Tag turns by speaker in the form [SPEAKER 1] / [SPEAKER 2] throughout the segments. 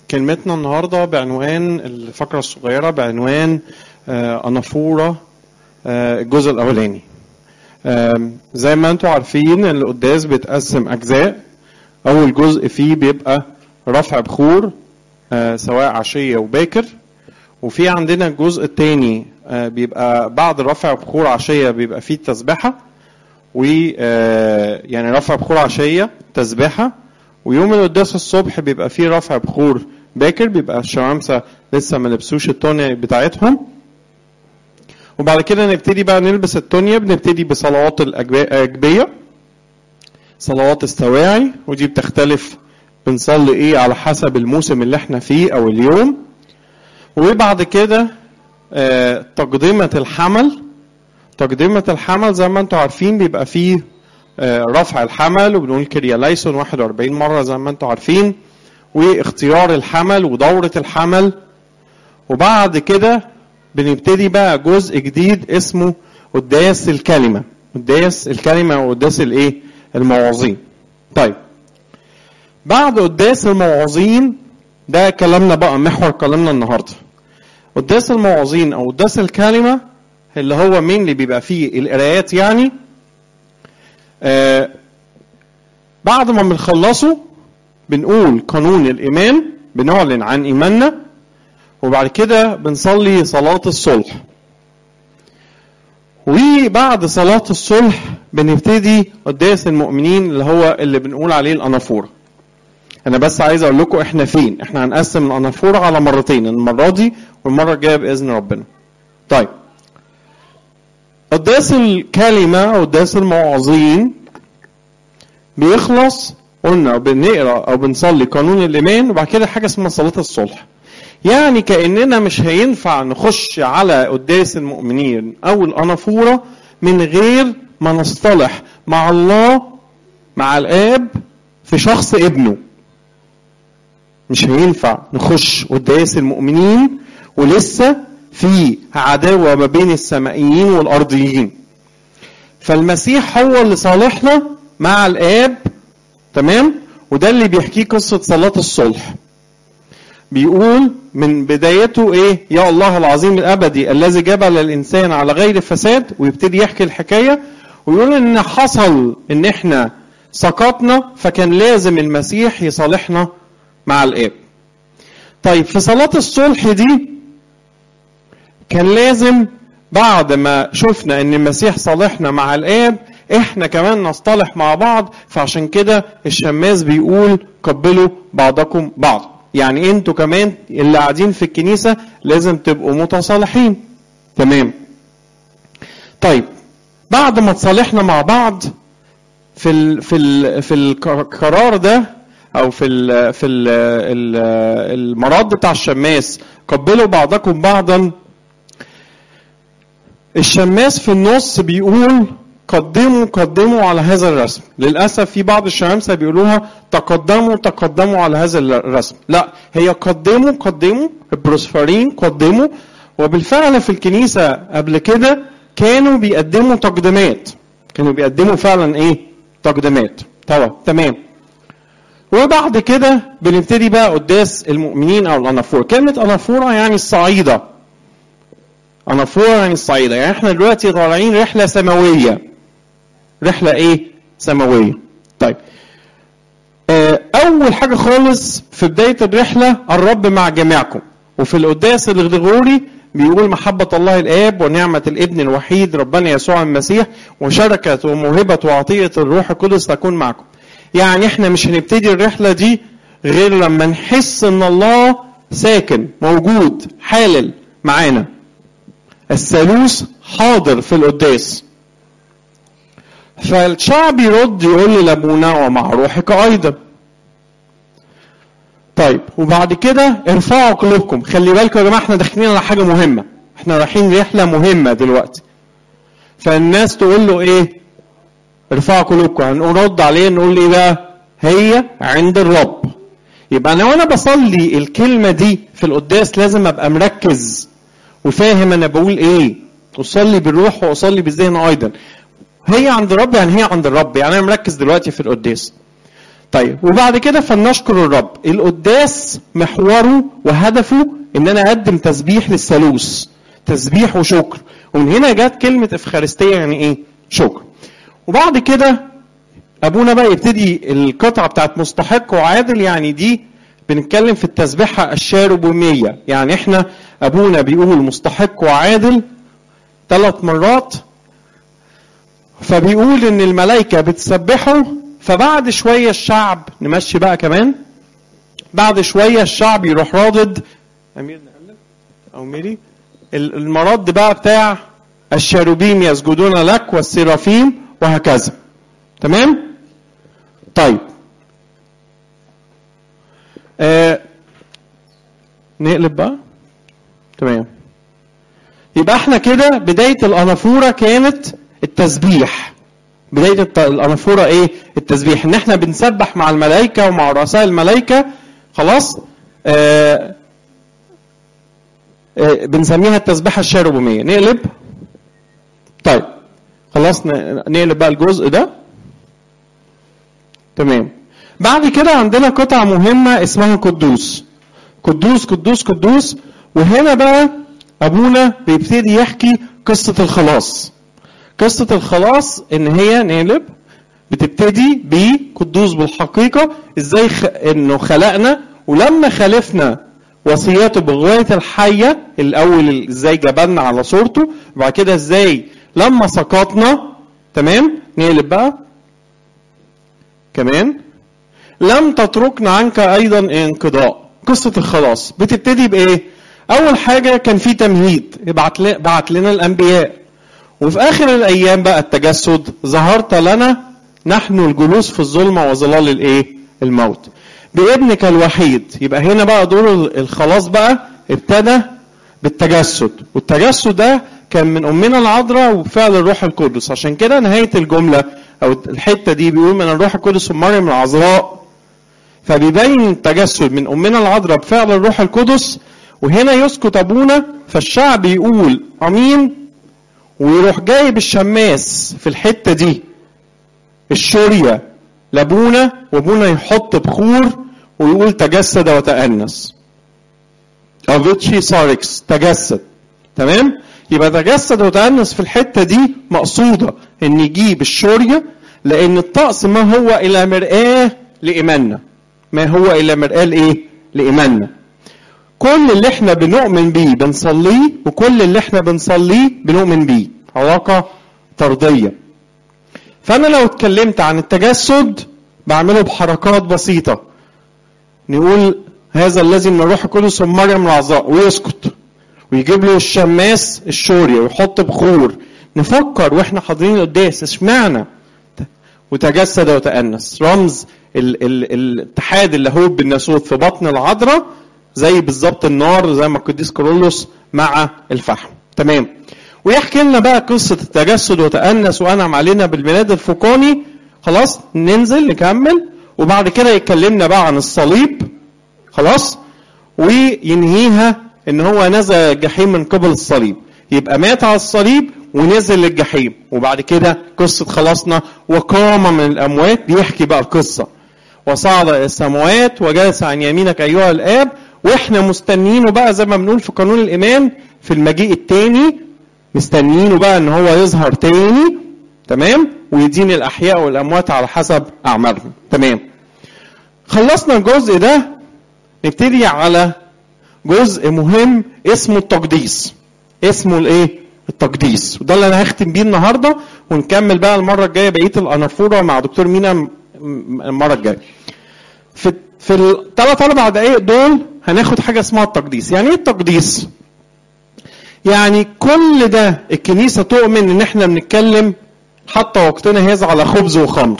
[SPEAKER 1] كلمتنا النهاردة بعنوان الفقرة الصغيرة بعنوان أنافورة الجزء الأولاني. زي ما انتم عارفين القداس بيتقسم أجزاء. أول جزء فيه بيبقى رفع بخور سواء عشية وباكر، وفي عندنا الجزء الثاني بيبقى بعد رفع بخور عشية بيبقى فيه تسبحة، يعني رفع بخور عشية تسبحة، ويوم القداس الصبح بيبقى فيه رفع بخور باكر، بيبقى الشمامسة لسه ما لبسوش التونية بتاعتهم، وبعد كده نبتدي بقى نلبس التونية. بنبتدي بصلوات الأجبية، صلوات السواعي، ودي بتختلف بنصلي ايه على حسب الموسم اللي احنا فيه او اليوم. وبعد كده تقدمة الحمل. تقدمة الحمل زي ما انتم عارفين بيبقى فيه رفع الحمل، وبنقول كرياليسون 41 مرة زي ما انتم عارفين، واختيار الحمل ودورة الحمل. وبعد كده بنبتدي بقى جزء جديد اسمه قداس الكلمة. قداس الكلمة وقداس الايه؟ المواعظين. طيب بعد قداس المواعظين ده كلامنا بقى محور كلامنا النهارده. قداس المواعظين او قداس الكلمة اللي هو مين اللي بيبقى فيه القرايات يعني. بعد ما بنخلصه بنقول قانون الإيمان، بنعلن عن إيماننا، وبعد كده بنصلي صلاة الصلح. وبعد صلاة الصلح بنبتدي قداس المؤمنين اللي هو اللي بنقول عليه الأنافورة. أنا بس عايز أقول لكم إحنا فين. إحنا هنقسم الأنافورة على مرتين، المرة دي والمرة الجاية بإذن ربنا. طيب قداس الكلمة أو قداس المواعظين بيخلص قلنا بنقرأ أو بنصلي قانون الإيمان، وبعد كده حاجة اسمها صلاة الصلح. يعني كأننا مش هينفع نخش على قداس المؤمنين أو الأنافورة من غير ما نصطلح مع الله، مع الآب في شخص ابنه. مش هينفع نخش قداس المؤمنين ولسه في عداوة ما بين السمائيين والأرضيين. فالمسيح هو اللي صالحنا مع الآب، تمام؟ وده اللي بيحكيه قصة صلاة الصلح. بيقول من بدايته ايه؟ يا الله العظيم الأبدي الذي جبل الإنسان على غير فساد، ويبتدي يحكي الحكاية ويقول ان حصل ان احنا سقطنا فكان لازم المسيح يصالحنا مع الآب. طيب في صلاة الصلح دي كان لازم بعد ما شفنا ان المسيح صالحنا مع الآب احنا كمان نصطلح مع بعض. فعشان كده الشماس بيقول قبلوا بعضكم بعض، يعني انتوا كمان اللي قاعدين في الكنيسة لازم تبقوا متصالحين. تمام. طيب بعد ما تصالحنا مع بعض في القرار ده او في المراد بتاع الشماس قبلوا بعضكم بعضا، الشماس في النص بيقول قدموا على هذا الرسم. للأسف في بعض الشمامسة بيقولوها تقدموا على هذا الرسم. لا، هي قدموا البروسفرين قدموا. وبالفعل في الكنيسة قبل كده كانوا بيقدموا تقدمات، كانوا بيقدموا فعلا ايه؟ تقدمات. تمام. وبعد كده بنبتدي بقى قداس المؤمنين او الأنافورة. كلمة أنافورة يعني الصعيدة. أنافورة يعني الصعيدة، يعني احنا دلوقتي طالعين رحلة سماوية. رحلة ايه؟ سماوية. طيب اول حاجة خالص في بداية الرحلة الرب مع جميعكم. وفي القداس الغريغوري بيقول محبة الله الآب ونعمة الابن الوحيد ربنا يسوع المسيح وشركة وموهبة وعطية الروح القدس تكون معكم. يعني احنا مش هنبتدي الرحلة دي غير لما نحس ان الله ساكن موجود حالل معانا. الثالوث حاضر في القداس. فالشعب يرد يقول لابونا ومع روحك ايضا. طيب وبعد كده ارفعوا قلوبكم. خلي بالكم يا جماعه احنا داخلين على حاجه مهمه، احنا رايحين رحله مهمه دلوقتي. فالناس تقول له ايه؟ ارفعوا قلوبكم. هنرد عليه نقول ايه بقى؟ هي عند الرب. يبقى انا وانا بصلي الكلمه دي في القداس لازم ابقى مركز وفاهم انا بقول ايه، اصلي بالروح واصلي بالذهن ايضا. هي عند الرب يعني هي عند الرب، يعني انا مركز دلوقتي في القداس. طيب وبعد كده فلنشكر الرب. القداس محوره وهدفه ان انا اقدم تسبيح للثالوث، تسبيح وشكر، ومن هنا جت كلمه افخارستيه يعني ايه؟ شكر. وبعد كده ابونا بقى يبتدي القطعه بتاعت مستحق وعادل، يعني دي بنتكلم في التسبيحه الشاربوميه، يعني احنا ابونا بيقول مستحق وعادل 3 مرات، فبيقول ان الملائكه بتسبحه. فبعد شويه الشعب، نمشي بقى كمان، بعد شويه الشعب يروح رادد امير نقلب او ميري المراد بقى بتاع الشاروبيم يسجدون لك والسرافيم وهكذا. تمام؟ طيب نقلب بقى. تمام. يبقى احنا كده بدايه الانافوره كانت التسبيح. بدايه الانافوره ايه؟ التسبيح، ان احنا بنسبح مع الملائكه ومع رؤساء الملائكه. خلاص؟ بنسميها التسبيحه الشاربوميه. نقلب. طيب خلاص نقلب بقى الجزء ده. تمام. بعد كده عندنا قطعه مهمه اسمها قدوس. قدوس قدوس قدوس. وهنا بقى ابونا بيبتدي يحكي قصه الخلاص. قصه الخلاص ان هي نقلب بتبتدي بقدوس بالحقيقه، ازاي انه خلقنا، ولما خالفنا وصياته بغوايه الحيه الاول ازاي جبلنا على صورته، وبعد كده ازاي لما سقطنا. تمام. نقلب بقى كمان. لم تتركنا عنك ايضا انقضاء. قصه الخلاص بتبتدي بايه؟ اول حاجه كان في تمهيد، بعت لنا الانبياء، وفي اخر الايام بقى التجسد، ظهرت لنا نحن الجلوس في الظلمه وظلال الايه؟ الموت بابنك الوحيد. يبقى هنا بقى دور الخلاص بقى ابتدى بالتجسد، والتجسد ده كان من امنا العذراء وبفعل الروح القدس. عشان كده نهايه الجمله او الحته دي بيقول من الروح القدس ومريم العذراء، فبيبين التجسد من امنا العذراء بفعل الروح القدس. وهنا يسكت ابونا، فالشعب يقول امين، ويروح جايب الشماس في الحته دي الشوريه لابونا، وابونا يحط بخور ويقول تجسد وتأنس. افيتشي ساركس، تجسد. تمام؟ يبقى تجسد وتأنس في الحته دي مقصوده ان يجيب الشوريه، لان الطقس ما هو الى مرآة لايماننا. ما هو الى مرآة لايه؟ لايماننا. كل اللي احنا بنؤمن بيه بنصليه، وكل اللي احنا بنصليه بنؤمن بيه. علاقه طرديه. فانا لو اتكلمت عن التجسد بعمله بحركات بسيطه. نقول هذا الذي من الروح القدس ومريم العذراء، ويسكت ويجيب له الشماس الشوري ويحط بخور. نفكر واحنا حاضرين القداس اشمعنى وتجسد وتأنس، رمز الاتحاد اللاهوت بالناسوت في بطن العذراء، زي بالظبط النار، زي ما القديس كيرلس مع الفحم. تمام. ويحكي لنا بقى قصه التجسد وتأنس وانعم علينا بالميلاد الفوقاني. خلاص ننزل نكمل، وبعد كده يتكلمنا بقى عن الصليب. خلاص. وينهيها ان هو نزل الجحيم من قبل الصليب، يبقى مات على الصليب ونزل للجحيم. وبعد كده قصه خلاصنا وقام من الاموات، بيحكي بقى القصه وصعد الى السماوات وجلس عن يمينك ايها الاب. واحنا مستنيينه بقى زي ما بنقول في قانون الايمان في المجيء الثاني، مستنيينه بقى ان هو يظهر تاني. تمام. ويدين الاحياء والاموات على حسب اعمالهم. تمام. خلصنا الجزء ده، نبتدي على جزء مهم اسمه التقديس. اسمه الايه؟ التقديس. وده اللي انا هختم بيه النهارده، ونكمل بقى المره الجايه بقيه الانافوره مع دكتور مينا المره الجايه. في الثلاث 4 دقائق دول هناخد حاجه اسمها التقديس. يعني ايه التقديس؟ يعني كل ده الكنيسه تؤمن ان احنا بنتكلم حتى وقتنا هذا على خبز وخمر،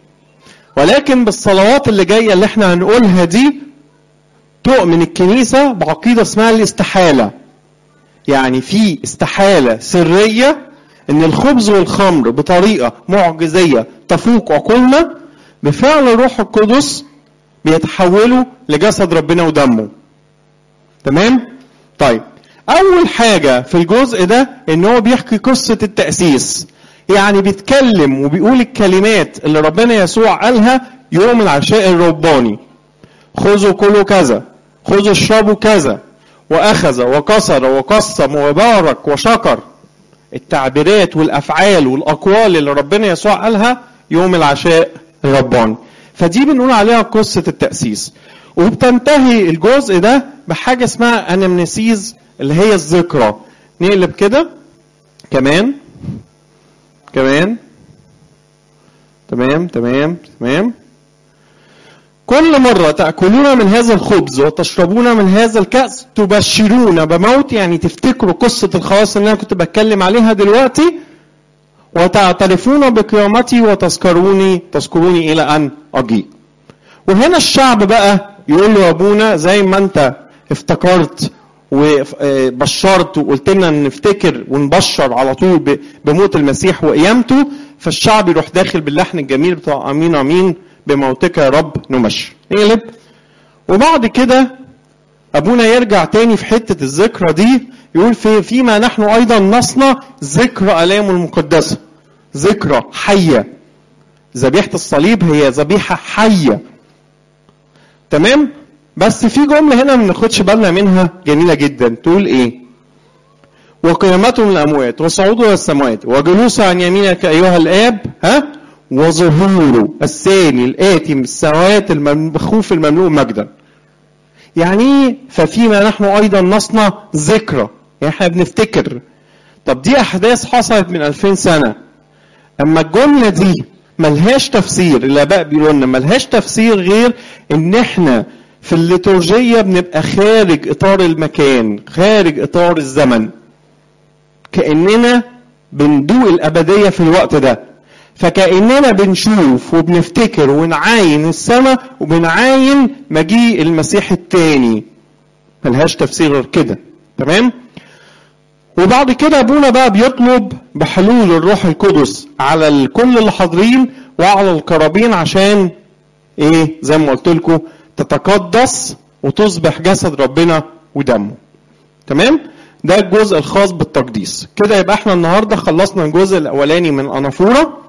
[SPEAKER 1] ولكن بالصلوات اللي جايه اللي احنا هنقولها دي تؤمن الكنيسه بعقيده اسمها الاستحاله. يعني في استحاله سريه ان الخبز والخمر بطريقه معجزيه تفوق عقولنا بفعل الروح القدس بيتحولوا لجسد ربنا ودمه. تمام؟ طيب اول حاجه في الجزء ده ان هو بيحكي قصه التأسيس. يعني بيتكلم وبيقول الكلمات اللي ربنا يسوع قالها يوم العشاء الرباني. خذوا كلوا كذا، خذوا اشربوا كذا، واخذ وكسر وقسم وبارك وشكر. التعبيرات والافعال والاقوال اللي ربنا يسوع قالها يوم العشاء الرباني. فدي بنقول عليها قصة التأسيس. وبتنتهي الجزء ده بحاجة اسمها انمنسيز اللي هي الذكرى. نقلب كده كمان تمام. كل مرة تأكلون من هذا الخبز وتشربون من هذا الكأس تبشرون بموت، يعني تفتكروا قصة الخلاص اللي أنا كنت بتكلم عليها دلوقتي، وتعترفون بقيامتي تذكروني إلى أن أجيء. وهنا الشعب بقى يقول له أبونا زي ما أنت افتكرت وبشرت وقلت لنا نفتكر ونبشر على طول بموت المسيح وقيامته، فالشعب يروح داخل باللحن الجميل بتاع امين امين بموتك يا رب نمشي. نقلب. وبعد كده ابونا يرجع تاني في حته الذكرى دي، يقول فيما نحن ايضا نصنع ذكرى الامه المقدسه، ذكرى حيه. ذبيحه الصليب هي ذبيحه حيه. تمام. بس في جمله هنا ما بناخدش بالنا منها جميله جدا، تقول ايه؟ وقيامته من الاموات وصعوده الى السماوات وجلوسه عن يمينك ايها الاب، وظهوره الثاني الاتي من السماوات المخوف المملوء مجدا. يعني ففيما نحن ايضا نصنع ذكرى، يعني احنا بنفتكر. طب دي احداث حصلت من 2000 سنه. اما الجمله دي ملهاش تفسير، الاباء بيقولوا لنا ملهاش تفسير غير ان احنا في الليتورجيه بنبقى خارج اطار المكان، خارج اطار الزمن، كاننا بندوق الابديه في الوقت ده. فكاننا بنشوف وبنفتكر ونعاين السماء وبنعاين مجيء المسيح الثاني. ملهاش تفسير غير كده. تمام. وبعد كده ابونا بقى بيطلب بحلول الروح القدس على كل اللي حاضرين وعلى القرابين، عشان ايه؟ زي ما قلت لكم تتقدس وتصبح جسد ربنا ودمه. تمام. ده الجزء الخاص بالتقديس. كده يبقى احنا النهارده خلصنا الجزء الاولاني من انافوره.